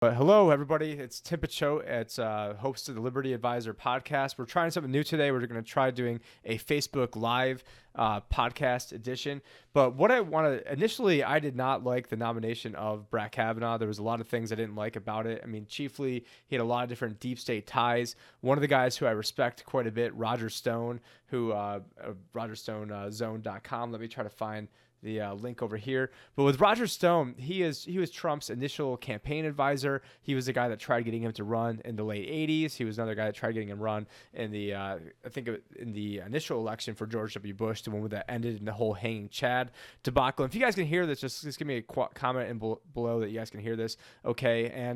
Hello, everybody. It's Tim Picciott. It's host of the Liberty Advisor podcast. We're trying something new today. We're going to try doing a Facebook Live podcast edition. But what I want to initially, I did not like the nomination of Brett Kavanaugh. There was a lot of things I didn't like about it. I mean, chiefly, he had a lot of different deep state ties. One of the guys who I respect quite a bit, Roger Stone, who RogerStoneZone.com. Let me try to find the link over here. But with Roger Stone, he was Trump's initial campaign advisor. He was the guy that tried getting him to run in the late 80s. He was another guy that tried getting him run in the in the initial election for George W. Bush, the one that ended in the whole hanging Chad debacle. If you guys can hear this, just give me a comment below that you guys can hear this. Okay, and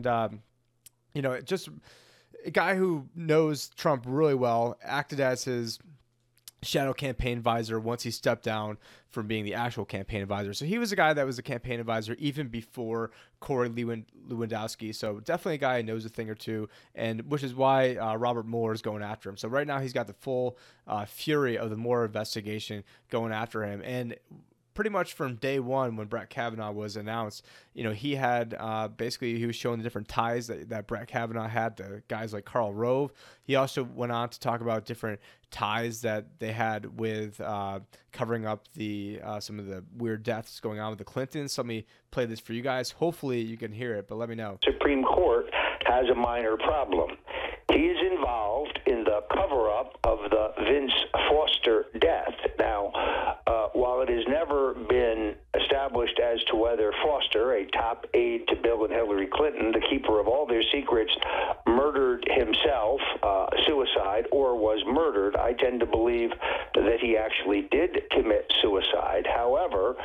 just a guy who knows Trump really well, acted as his shadow campaign advisor once he stepped down from being the actual campaign advisor. So he was a guy that was a campaign advisor even before Corey Lewandowski. So definitely a guy who knows a thing or two, and which is why Robert Mueller is going after him. So right now he's got the full fury of the Mueller investigation going after him. And pretty much from day one when Brett Kavanaugh was announced, he had basically he was showing the different ties that Brett Kavanaugh had to guys like Karl Rove. He also went on to talk about different ties that they had with covering up the some of the weird deaths going on with the Clintons. So let me play this for you guys. Hopefully you can hear it, but let me know. Supreme Court has a minor problem. He is involved in the cover-up of the Vince Foster death. Now, while it has never been established as to whether Foster, a top aide to Bill and Hillary Clinton, the keeper of all their secrets, murdered himself, suicide, or was murdered, I tend to believe that he actually did commit suicide. However,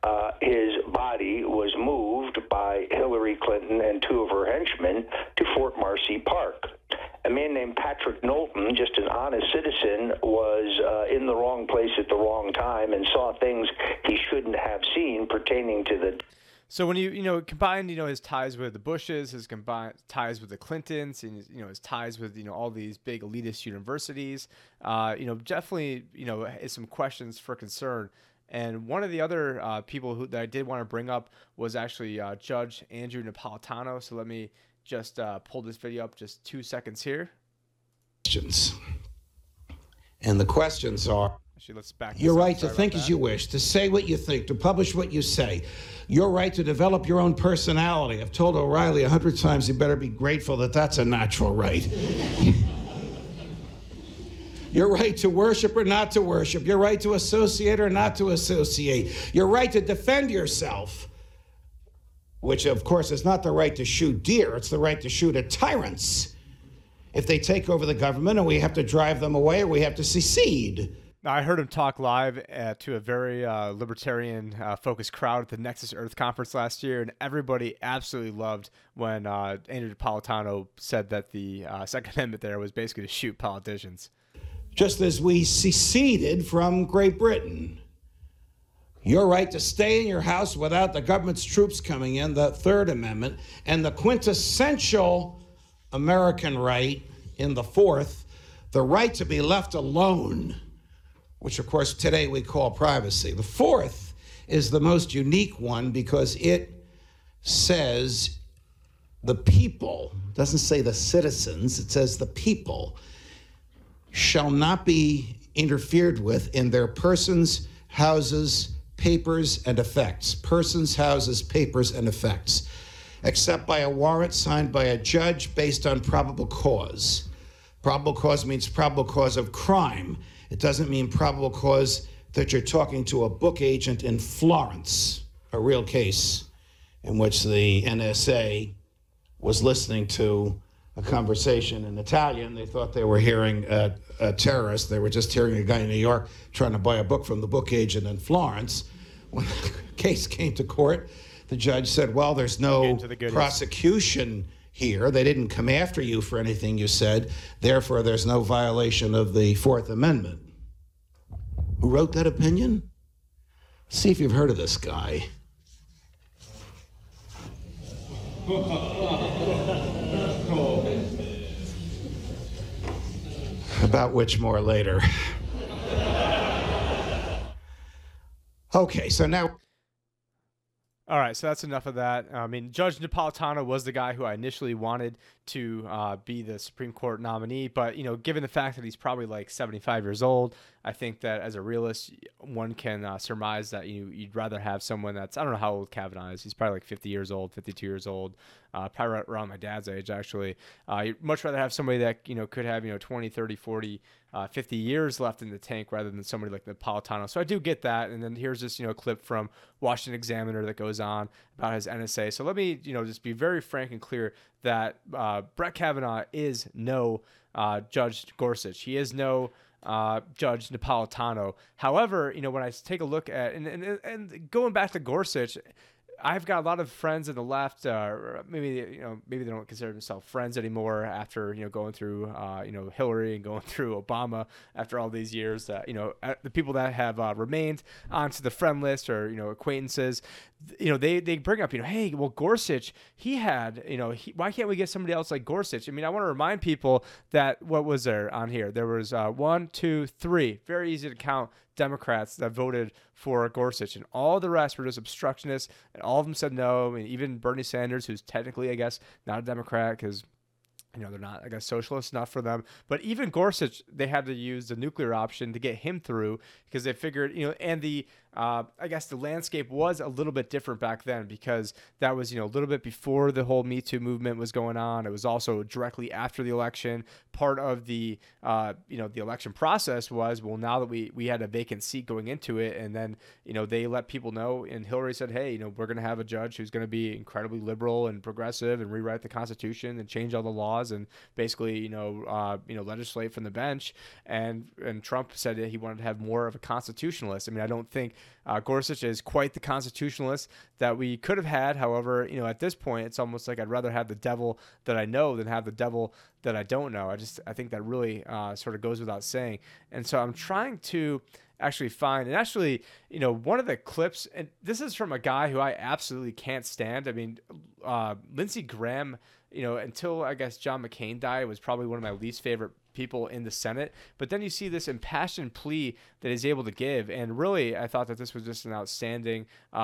his body was moved by Hillary Clinton and two of her henchmen to Fort Marcy Park. A man named Patrick Knowlton, just an honest citizen, was in the wrong place at the wrong time and saw things he shouldn't have seen pertaining to the... So when you combine his ties with the Bushes, his combined ties with the Clintons, and his ties with all these big elitist universities, definitely is some questions for concern. And one of the other people that I did want to bring up was actually Judge Andrew Napolitano. So let me just pull this video up just 2 seconds here. Questions. And the questions are, actually, let's back your right to think as you wish, to say what you think, to publish what you say, your right to develop your own personality. I've told O'Reilly 100 times he better be grateful that that's a natural right. Your right to worship or not to worship, your right to associate or not to associate, your right to defend yourself, which, of course, is not the right to shoot deer. It's the right to shoot at tyrants if they take over the government and we have to drive them away or we have to secede. Now, I heard him talk live to a very libertarian-focused crowd at the Nexus Earth Conference last year, and everybody absolutely loved when Andrew Napolitano said that the Second Amendment there was basically to shoot politicians. Just as we seceded from Great Britain. Your right to stay in your house without the government's troops coming in, the Third Amendment, and the quintessential American right in the Fourth, the right to be left alone, which of course today we call privacy. The Fourth is the most unique one because it says the people, it doesn't say the citizens, it says the people shall not be interfered with in their persons, houses, papers, and effects. Persons, houses, papers, and effects, except by a warrant signed by a judge based on probable cause. Probable cause means probable cause of crime. It doesn't mean probable cause that you're talking to a book agent in Florence, a real case in which the NSA was listening to a conversation in Italian. They thought they were hearing a terrorist. They were just hearing a guy in New York trying to buy a book from the book agent in Florence. When the case came to court, the judge said, well, there's no prosecution here. They didn't come after you for anything you said. Therefore, there's no violation of the Fourth Amendment. Who wrote that opinion? See if you've heard of this guy. About which more later. Okay, so now... All right, so that's enough of that. I mean, Judge Napolitano was the guy who I initially wanted to be the Supreme Court nominee, but given the fact that he's probably like 75 years old, I think that as a realist, one can surmise that you'd rather have someone that's, I don't know how old Kavanaugh is. He's probably like 50 years old, 52 years old, probably right around my dad's age, actually. You'd much rather have somebody that, could have, 20, 30, 40, 50 years left in the tank rather than somebody like Napolitano. So I do get that. And then here's this, clip from Washington Examiner that goes on about his NSA. So let me, just be very frank and clear that Brett Kavanaugh is no Judge Gorsuch. He is no Judge Napolitano. However, when I take a look at and going back to Gorsuch, I've got a lot of friends on the left. Maybe maybe they don't consider themselves friends anymore after going through Hillary and going through Obama after all these years. The people that have remained onto the friend list or acquaintances, they bring up hey, well, Gorsuch, he had why can't we get somebody else like Gorsuch? I mean, I want to remind people that what was there on here? There was 1, 2, 3, very easy to count, Democrats that voted for Gorsuch, and all the rest were just obstructionists, and all of them said no. I mean, even Bernie Sanders, who's technically, I guess, not a Democrat because they're not, I guess, socialist enough for them. But even Gorsuch, they had to use the nuclear option to get him through because they figured, and the I guess the landscape was a little bit different back then because that was, a little bit before the whole Me Too movement was going on. It was also directly after the election. Part of the, the election process was, well, now that we had a vacant seat going into it, and then, they let people know, and Hillary said, hey, we're going to have a judge who's going to be incredibly liberal and progressive and rewrite the Constitution and change all the laws and basically, legislate from the bench. And Trump said that he wanted to have more of a constitutionalist. I mean, I don't think Gorsuch is quite the constitutionalist that we could have had. However, at this point, it's almost like I'd rather have the devil that I know than have the devil that I don't know. I think that really sort of goes without saying. And so I'm trying to actually find, and actually, one of the clips, and this is from a guy who I absolutely can't stand. I mean, Lindsey Graham, until I guess John McCain died, was probably one of my least favorite people in the Senate. But then you see this impassioned plea that he's able to give, and really, I thought that this was just an outstanding,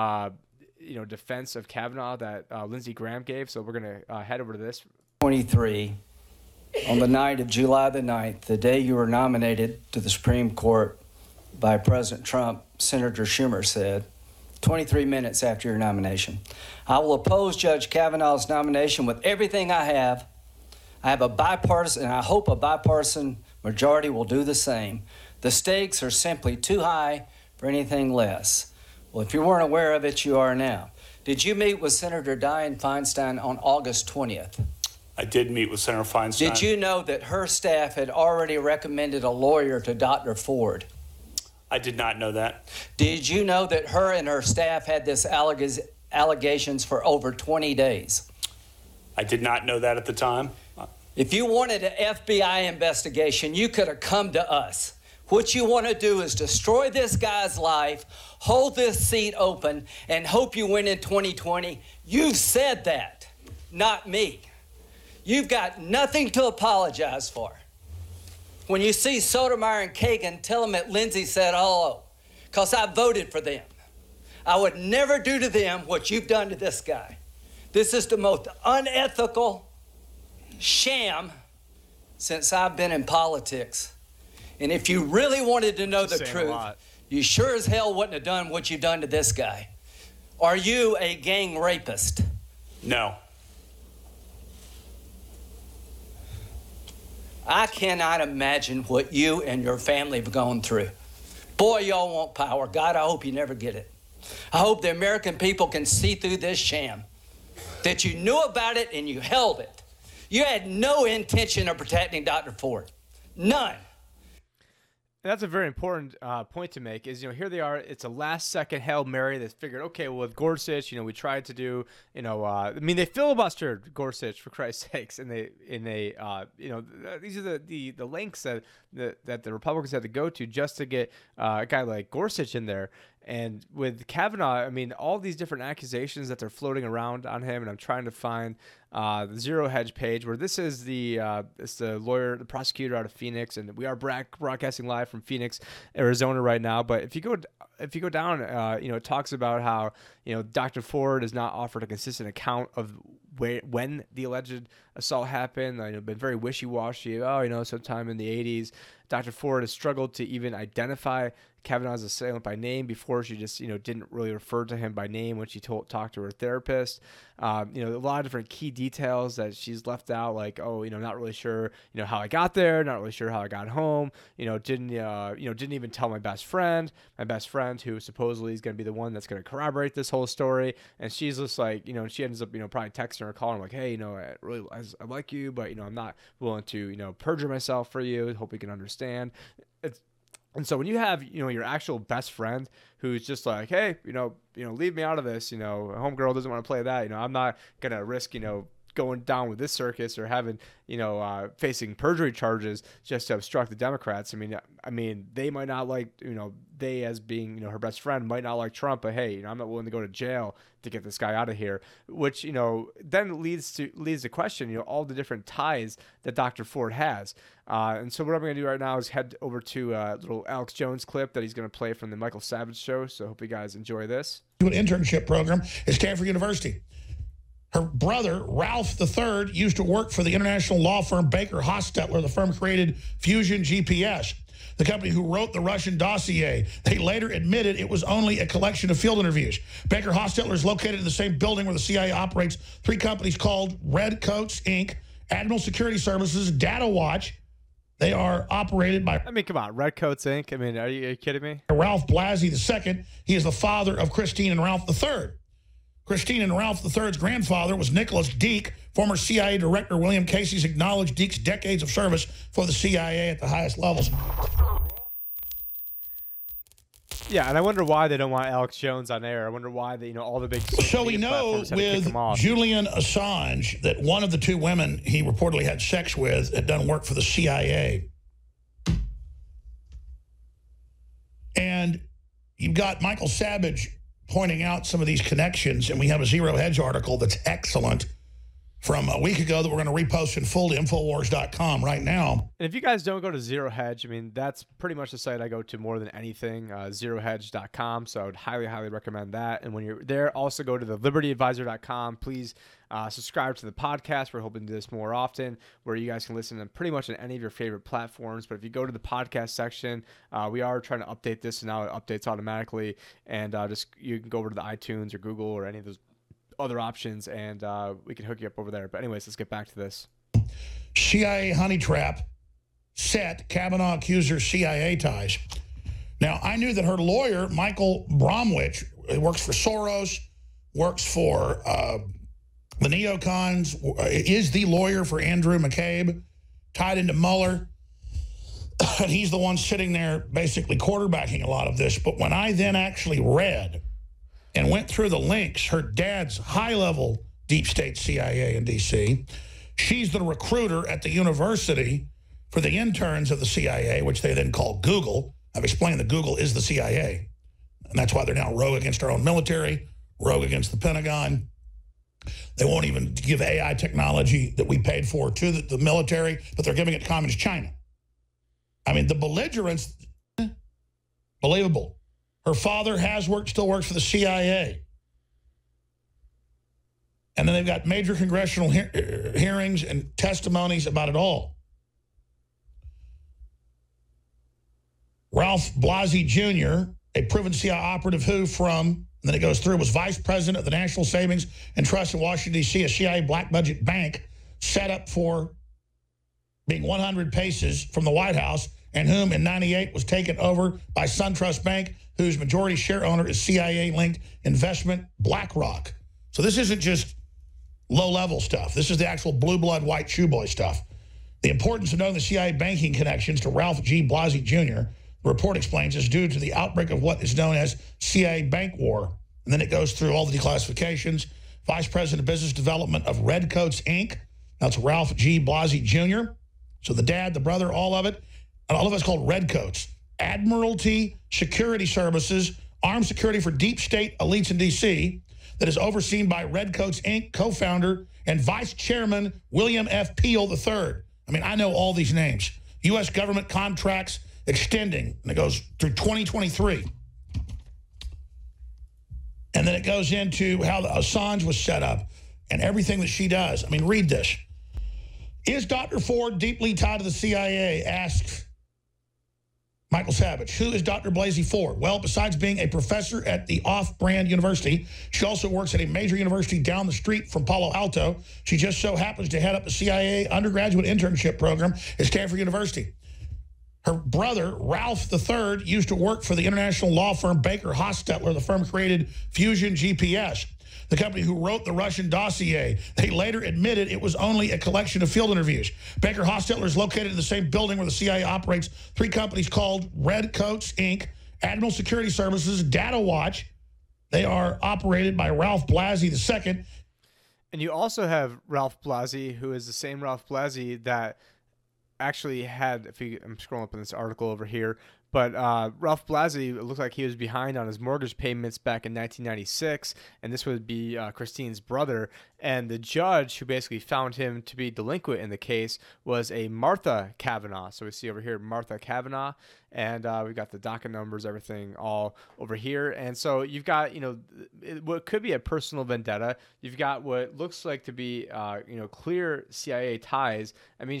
defense of Kavanaugh that Lindsey Graham gave. So we're gonna head over to this. 23, on the night of July the 9th, the day you were nominated to the Supreme Court by President Trump, Senator Schumer said, 23 minutes after your nomination, I will oppose Judge Kavanaugh's nomination with everything I have. I have a bipartisan, and I hope a bipartisan majority will do the same. The stakes are simply too high for anything less. Well, if you weren't aware of it, you are now. Did you meet with Senator Dianne Feinstein on August 20th? I did meet with Senator Feinstein. Did you know that her staff had already recommended a lawyer to Dr. Ford? I did not know that. Did you know that her and her staff had this allegations for over 20 days? I did not know that at the time. If you wanted an FBI investigation, you could have come to us. What you want to do is destroy this guy's life, hold this seat open, and hope you win in 2020. You've said that, not me. You've got nothing to apologize for. When you see Sotomayor and Kagan, tell them that Lindsey said hello, because I voted for them. I would never do to them what you've done to this guy. This is the most unethical sham since I've been in politics. And if you really wanted to know the truth, you sure as hell wouldn't have done what you've done to this guy. Are you a gang rapist? No. I cannot imagine what you and your family have gone through. Boy, y'all want power. God, I hope you never get it. I hope the American people can see through this sham, that you knew about it and you held it. You had no intention of protecting Dr. Ford. None. That's a very important point to make is, here they are. It's a last second Hail Mary that's figured, okay, well, with Gorsuch, we tried to do, they filibustered Gorsuch for Christ's sakes. And they these are the lengths that the Republicans had to go to just to get a guy like Gorsuch in there. And with Kavanaugh, all these different accusations that they're floating around on him, and I'm trying to find the Zero Hedge page, where this is it's the lawyer, the prosecutor out of Phoenix, and we are broadcasting live from Phoenix, Arizona right now. But if you go down, it talks about how Dr. Ford has not offered a consistent account of when the alleged assault happened. Been very wishy-washy. Sometime in the 80s. Dr. Ford has struggled to even identify Kavanaugh's assailant by name before. She just, didn't really refer to him by name when she talked to her therapist. A lot of different key details that she's left out, like, not really sure, how I got there, not really sure how I got home, didn't even tell my best friend who supposedly is going to be the one that's going to corroborate this whole story. And she's just like, she ends up, probably texting her or calling him like, hey, I like you, but, I'm not willing to, perjure myself for you. Hope you can understand. And so when you have, your actual best friend who's just like, hey, leave me out of this, homegirl doesn't want to play that, I'm not going to risk, going down with this circus or having, facing perjury charges just to obstruct the Democrats. I mean, they might not like, they as being, her best friend might not like Trump, but hey, I'm not willing to go to jail to get this guy out of here, which, then leads to question, all the different ties that Dr. Ford has. And so what I'm going to do right now is head over to a little Alex Jones clip that he's going to play from the Michael Savage show. So I hope you guys enjoy this. An internship program at Stanford University. Her brother, Ralph III, used to work for the international law firm Baker Hostetler. The firm created Fusion GPS, the company who wrote the Russian dossier. They later admitted it was only a collection of field interviews. Baker Hostetler is located in the same building where the CIA operates three companies called Redcoats, Inc., Admiral Security Services, Data Watch. They are operated by... come on, Redcoats, Inc.? Are you kidding me? Ralph Blasey II. He is the father of Christine and Ralph III. Christine and Ralph III's grandfather was Nicholas Deak. Former CIA Director William Casey's acknowledged Deak's decades of service for the CIA at the highest levels. Yeah, and I wonder why they don't want Alex Jones on air. I wonder why all the big... So we know with Julian Assange that one of the two women he reportedly had sex with had done work for the CIA. And you've got Michael Savage pointing out some of these connections, and we have a Zero Hedge article that's excellent from a week ago that we're going to repost in full to Infowars.com right now. And if you guys don't go to Zero Hedge, that's pretty much the site I go to more than anything, zerohedge.com. So I would highly, highly recommend that. And when you're there, also go to the libertyadvisor.com. Please subscribe to the podcast. We're hoping to do this more often, where you guys can listen to pretty much on any of your favorite platforms. But if you go to the podcast section, we are trying to update this, and now it updates automatically. And you can go over to the iTunes or Google or any of those other options, and we can hook you up over there. But anyways, let's get back to this. CIA honey trap set. Kavanaugh accuser CIA ties. Now, I knew that her lawyer, Michael Bromwich, works for Soros, works for the neocons, is the lawyer for Andrew McCabe, tied into Mueller. And he's the one sitting there basically quarterbacking a lot of this. But when I then actually read and went through the links, her dad's high-level deep state CIA in D.C., she's the recruiter at the university for the interns of the CIA, which they then call Google. I've explained that Google is the CIA. And that's why they're now rogue against our own military, rogue against the Pentagon. They won't even give AI technology that we paid for to the military, but they're giving it to Communist China. The belligerence, believable. Her father still works for the CIA. And then they've got major congressional hearings and testimonies about it all. Ralph Blasey Jr., a proven CIA operative who and then it goes through, was vice president of the National Savings and Trust in Washington, D.C., a CIA black budget bank set up for being 100 paces from the White House, and whom in 98 was taken over by SunTrust Bank, whose majority share owner is CIA-linked investment BlackRock. So this isn't just low-level stuff. This is the actual blue blood, white shoe boy stuff. The importance of knowing the CIA banking connections to Ralph G. Blasey Jr., the report explains, is due to the outbreak of what is known as CIA bank war. And then it goes through all the declassifications. Vice President of Business Development of Redcoats, Inc. That's Ralph G. Blasey Jr. So the dad, the brother, all of it. And all of it's called Redcoats. Admiralty Security Services, armed security for deep state elites in D.C. that is overseen by Redcoats, Inc. co-founder and Vice Chairman William F. Peel III. I mean, I know all these names. U.S. government contracts extending, and it goes through 2023. And then it goes into how the Assange was set up and everything that she does. I mean, read this. Is Dr. Ford deeply tied to the CIA? Asks Michael Savage. Who is Dr. Blasey Ford? Well, besides being a professor at the off-brand university, she also works at a major university down the street from Palo Alto. She just so happens to head up the CIA undergraduate internship program at Stanford University. Her brother, Ralph III, used to work for the international law firm Baker Hostetler. The firm created Fusion GPS, the company who wrote the Russian dossier. They later admitted it was only a collection of field interviews. Baker Hostetler is located in the same building where the CIA operates three companies called Redcoats, Inc., Admiral Security Services, Data Watch. They are operated by Ralph Blasey II. And you also have Ralph Blasey, who is the same Ralph Blasey that actually had, I'm scrolling up in this article over here, but Ralph Blasey, it looked like he was behind on his mortgage payments back in 1996, and this would be Christine's brother. And the judge who basically found him to be delinquent in the case was a Martha Kavanaugh. So we see over here Martha Kavanaugh, and we've got the docket numbers, everything all over here. And so you've got, what could be a personal vendetta. You've got what looks like to be, clear CIA ties. I mean,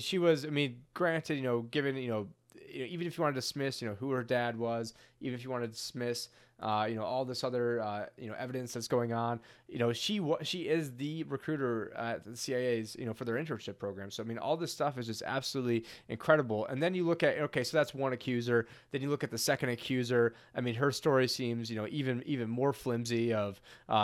granted, given, even if you want to dismiss, who her dad was, even if you want to dismiss, all this other, evidence that's going on, she is the recruiter at the CIA's, for their internship program. So, I mean, all this stuff is just absolutely incredible. And then you look at, okay, so that's one accuser. Then you look at the second accuser. I mean, her story seems, even more flimsy of,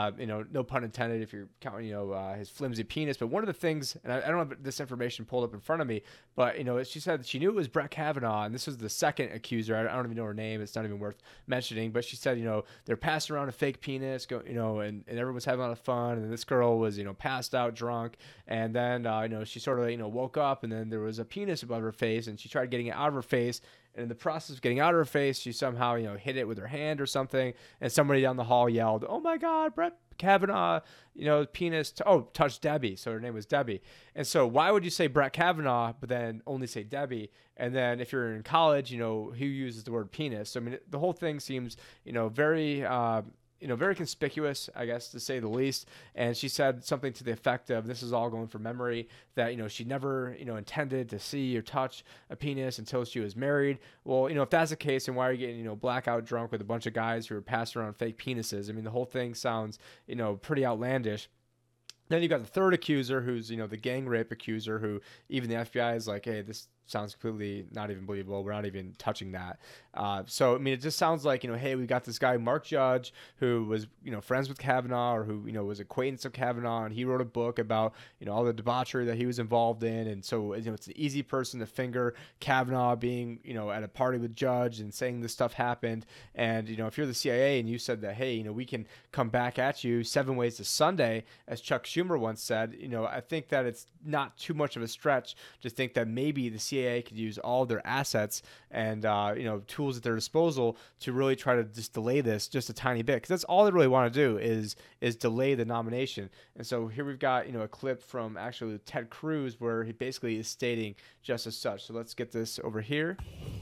no pun intended if you're counting, his flimsy penis. But one of the things, and I don't have this information pulled up in front of me, but, she said she knew it was Brett Kavanaugh, and this was the second accuser. I don't even know her name. It's not even worth mentioning, but she said, they're passing around a fake penis, and everyone's having a lot of fun. And this girl was, passed out drunk. And then, she sort of, woke up, and then there was a penis above her face, and she tried getting it out of her face. And in the process of getting out of her face, she somehow, hit it with her hand or something. And somebody down the hall yelled, "Oh my God, Brett Kavanaugh, penis, touched Debbie." So her name was Debbie. And so why would you say Brett Kavanaugh, but then only say Debbie? And then if you're in college, who uses the word penis? So, I mean, the whole thing seems, very, very conspicuous, I guess, to say the least. And she said something to the effect of, this is all going from memory, that, she never, intended to see or touch a penis until she was married. Well, if that's the case, then why are you getting, blackout drunk with a bunch of guys who are passing around fake penises? I mean, the whole thing sounds, pretty outlandish. Then you got the third accuser, who's, the gang rape accuser, who even the FBI is like, hey, this sounds completely not even believable. We're not even touching that. So, I mean, it just sounds like, hey, we got this guy, Mark Judge, who was, friends with Kavanaugh, or who, was acquaintance of Kavanaugh, and he wrote a book about, all the debauchery that he was involved in. And so, it's an easy person to finger Kavanaugh being, at a party with Judge and saying this stuff happened. And, if you're the CIA and you said that, hey, we can come back at you 7 ways to Sunday, as Chuck Schumer once said, I think that it's not too much of a stretch to think that maybe the CIA could use all their assets and, tools at their disposal to really try to just delay this just a tiny bit. Because that's all they really want to do is delay the nomination. And so here we've got, a clip from actually Ted Cruz where he basically is stating just as such. So let's get this over here.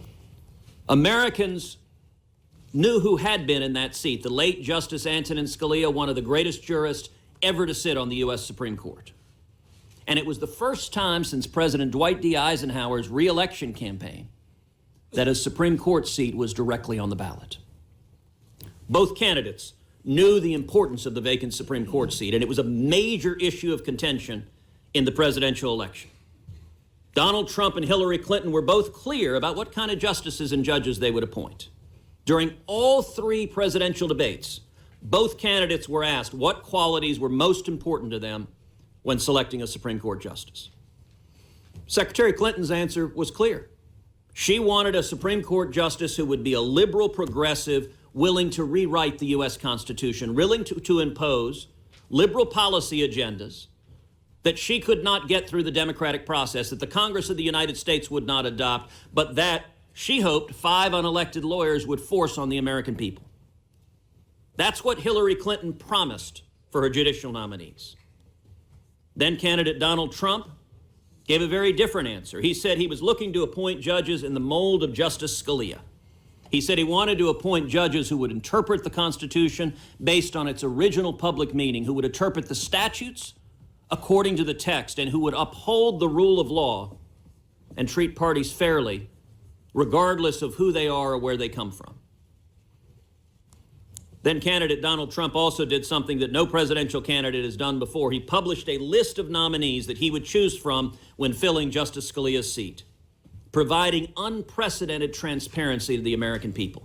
Americans knew who had been in that seat, the late Justice Antonin Scalia, one of the greatest jurists ever to sit on the U.S. Supreme Court. And it was the first time since President Dwight D. Eisenhower's re-election campaign that a Supreme Court seat was directly on the ballot. Both candidates knew the importance of the vacant Supreme Court seat, and it was a major issue of contention in the presidential election. Donald Trump and Hillary Clinton were both clear about what kind of justices and judges they would appoint. During all three presidential debates, both candidates were asked what qualities were most important to them when selecting a Supreme Court justice. Secretary Clinton's answer was clear. She wanted a Supreme Court justice who would be a liberal progressive, willing to rewrite the U.S. Constitution, willing to impose liberal policy agendas that she could not get through the democratic process, that the Congress of the United States would not adopt, but that she hoped 5 unelected lawyers would force on the American people. That's what Hillary Clinton promised for her judicial nominees. Then candidate Donald Trump gave a very different answer. He said he was looking to appoint judges in the mold of Justice Scalia. He said he wanted to appoint judges who would interpret the Constitution based on its original public meaning, who would interpret the statutes according to the text, and who would uphold the rule of law and treat parties fairly, regardless of who they are or where they come from. Then candidate Donald Trump also did something that no presidential candidate has done before. He published a list of nominees that he would choose from when filling Justice Scalia's seat, providing unprecedented transparency to the American people.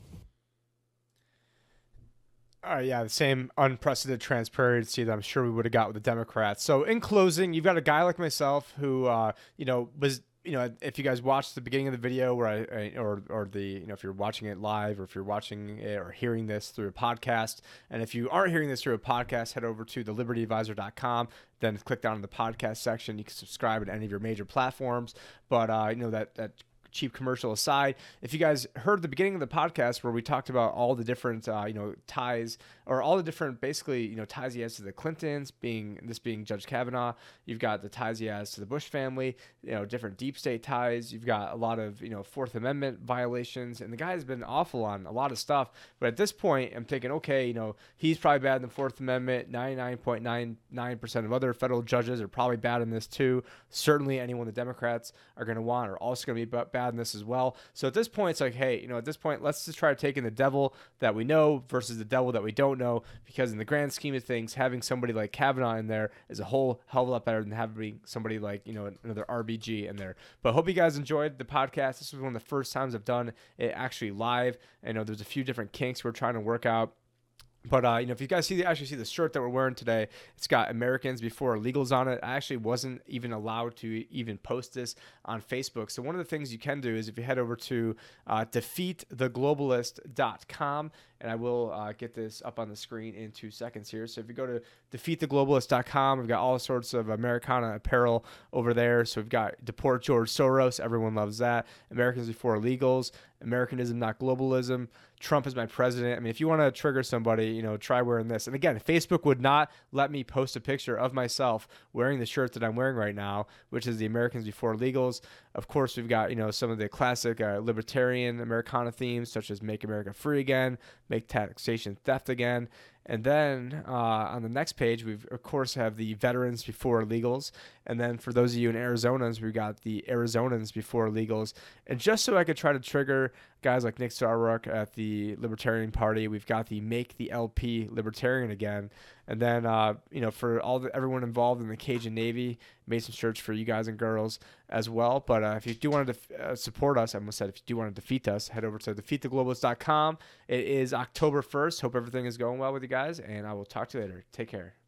Yeah, the same unprecedented transparency that I'm sure we would have got with the Democrats. So in closing, you've got a guy like myself who, was, if you guys watched the beginning of the video where if you're watching it live, or if you're watching it or hearing this through a podcast, and if you aren't hearing this through a podcast, head over to thelibertyadvisor.com, then click down in the podcast section. You can subscribe to any of your major platforms. But, that cheap commercial aside, if you guys heard the beginning of the podcast where we talked about all the different ties, or all the different basically ties he has to the Clintons, being Judge Kavanaugh, you've got the ties he has to the Bush family, different deep state ties, you've got a lot of Fourth Amendment violations, and the guy has been awful on a lot of stuff. But at this point, I'm thinking, okay, he's probably bad in the Fourth Amendment. 99.99% of other federal judges are probably bad in this too. Certainly anyone the Democrats are going to want are also going to be bad in this as well. So at this point, it's like, hey, at this point, let's just try to take in the devil that we know versus the devil that we don't know, because in the grand scheme of things, having somebody like Kavanaugh in there is a whole hell of a lot better than having somebody like, another RBG in there. But I hope you guys enjoyed the podcast. This was one of the first times I've done it actually live. I know there's a few different kinks we're trying to work out. But, if you guys actually see the shirt that we're wearing today, it's got Americans Before Illegals on it. I actually wasn't even allowed to even post this on Facebook. So one of the things you can do is if you head over to defeattheglobalist.com, and I will get this up on the screen in 2 seconds here. So if you go to defeattheglobalist.com, we've got all sorts of Americana apparel over there. So we've got Deport George Soros. Everyone loves that. Americans Before Illegals. Americanism, not globalism. Trump is my president. I mean, if you want to trigger somebody, try wearing this. And again, Facebook would not let me post a picture of myself wearing the shirt that I'm wearing right now, which is the Americans Before Illegals. Of course, we've got, some of the classic libertarian Americana themes, such as Make America Free Again, Make Taxation Theft Again. And then on the next page, we've, of course, have the Veterans Before Illegals. And then for those of you in Arizonans, we've got the Arizonans Before Illegals. And just so I could try to trigger guys like Nick Sarwark at the Libertarian Party, we've got the Make the LP Libertarian Again. And then, for everyone involved in the Cajun Navy, made some shirts for you guys and girls as well. But if you do want to support us, I almost said if you do want to defeat us, head over to defeattheglobalist.com. It is October 1st. Hope everything is going well with you guys, and I will talk to you later. Take care.